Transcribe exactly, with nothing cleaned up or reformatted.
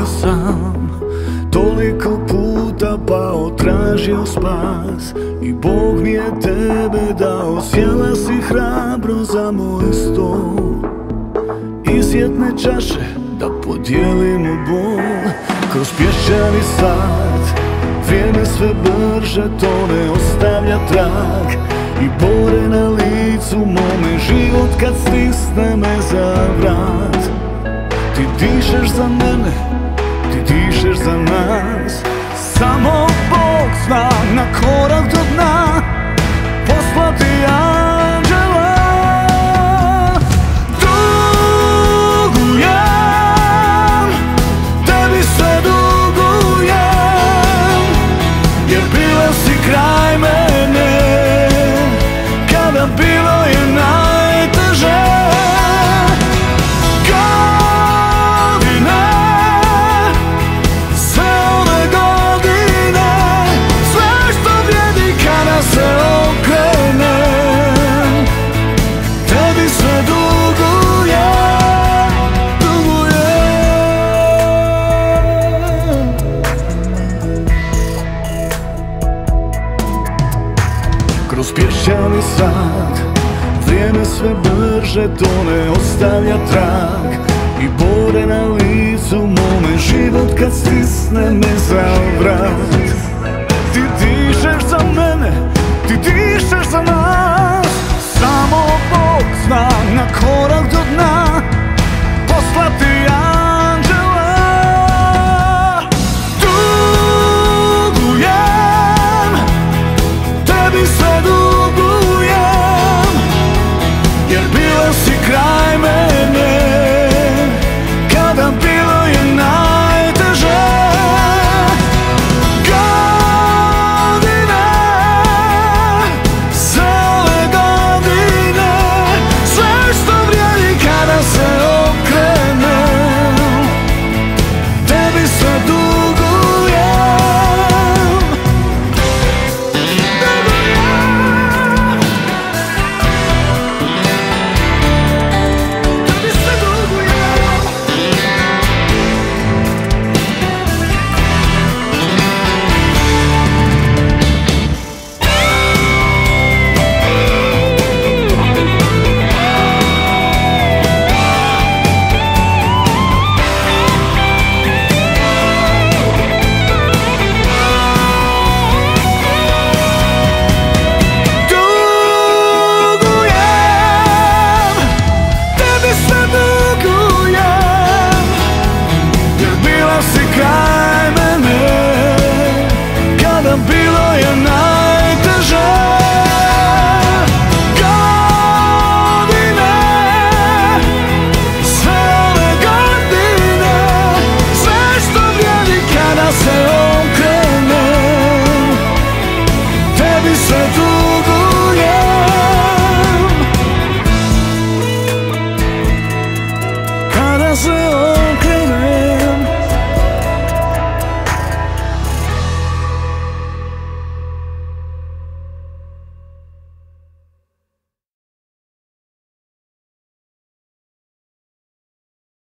sam, toliko puta pao, tražio spas i Bog mi je tebe dao. Sjela si hrabro za moj stol, isjetne čaše da podijelimo bol. Kroz pješčani sat, vrijeme sve brže tone, ostavlja trag i bore na licu mome. Život kad stisne me za vrat, ti dišeš za mene, ti dišeš za nas. Samo Bog zna, na korak do dna poslati anđela. Dugujem, tebi sve dugujem, jer bila si kraj mene kada bilo je najteže. Kroz pješčani sat, vrijeme sve brže tone, ostavlja trag i bore na licu mome. Život kad stisne me za vrat, ti dišeš za mene, ti dišeš za nas. Samo Bog zna, na korak do dna poslati anđela. Dugujem, tebi sve dugujem, jer bila si kraj mene